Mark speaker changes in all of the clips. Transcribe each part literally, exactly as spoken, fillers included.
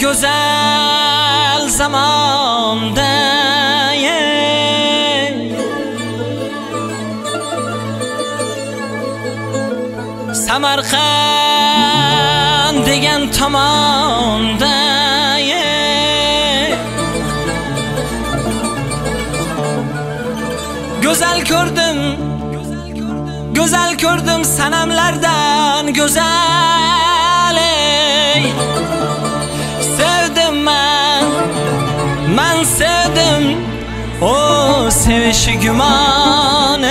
Speaker 1: güzel zamanda Samarqand degan tomonda Güzel ko'rdim, güzel ko'rdim sanamlardan güzel ey. Sevdim ben, ben sevdim o sevişi güman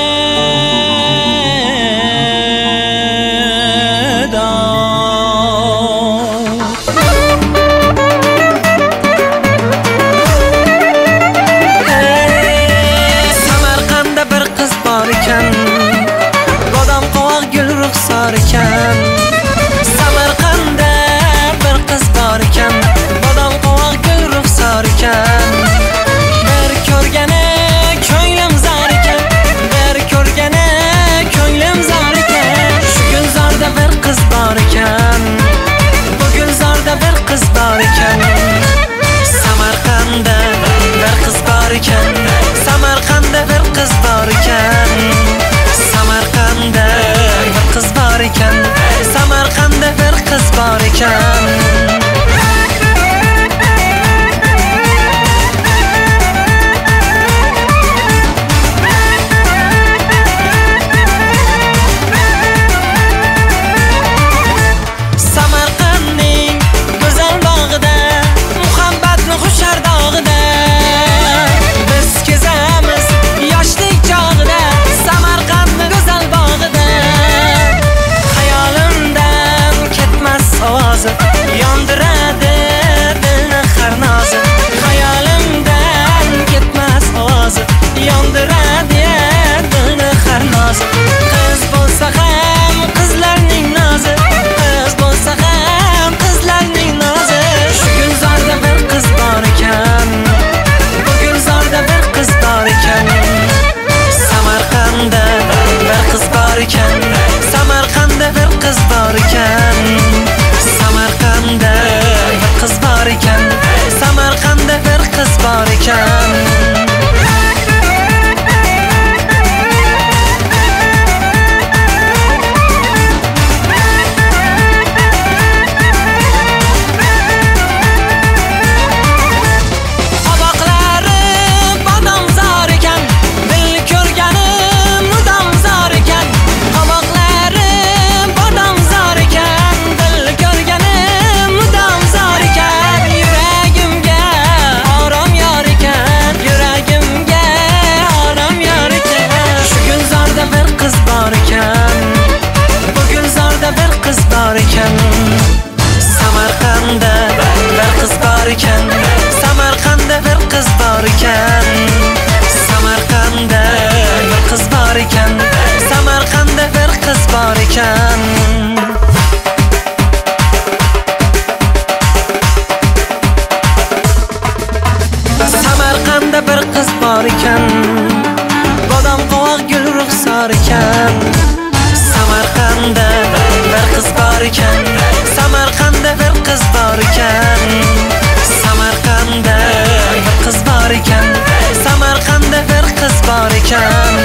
Speaker 1: Samarqandda bir qiz bor ekan, bodom qovoq gul ruxsor ekan. Bir ko'rgani ko'nglim zor ekan, bir ko'rgani ko'nglim zor ekan. Shu gulzorda bir qiz bor ekan, bu gulzorda bir qiz bor ekan. Samarqandda bir qiz bor ekan, Samarqandda bir qiz bor ekan. Samarqandda bir qiz bor ekan, Samarqandda bir qiz bor ekan. Samarqandning go'zal bog'ida, muhabbatni xushar dog'ida biz kezamiz yoshlik chog'ida. Samarqandni go'zal bog'ida xayolimdan ketmas ovozi, yondiradi dilni har nozi. Xayolimdan ketmas ovozi, yondiradi dilni har nozi. Qiz bo'lsa ham qizlarning nozi, qiz bo'lsa ham qizlarning nozi. Shu gulzorda bir qiz bor ekan, bu gulzorda bir qiz bor ekan. Samarqandda bir qiz bor ekan, Samarqandda bir qiz bor ekan. Samarqandda bir qiz bor ekan, Samarqandda bir qiz bor ekan. Samarqandda bir qiz bor ekan, Samarqandda bir qiz bor ekan. Samarqandda bir qiz bor ekan, Samarqandda bir qiz bor ekan. Samarqandda bir qiz bor ekan, bodom qovoq gul ruxsor ekan. Samarqandda bir qiz bor ekan, Samarqandda bir qiz bor ekan. Samarqandda bir qiz bor ekan, Samarqandda bir qiz bor ekan.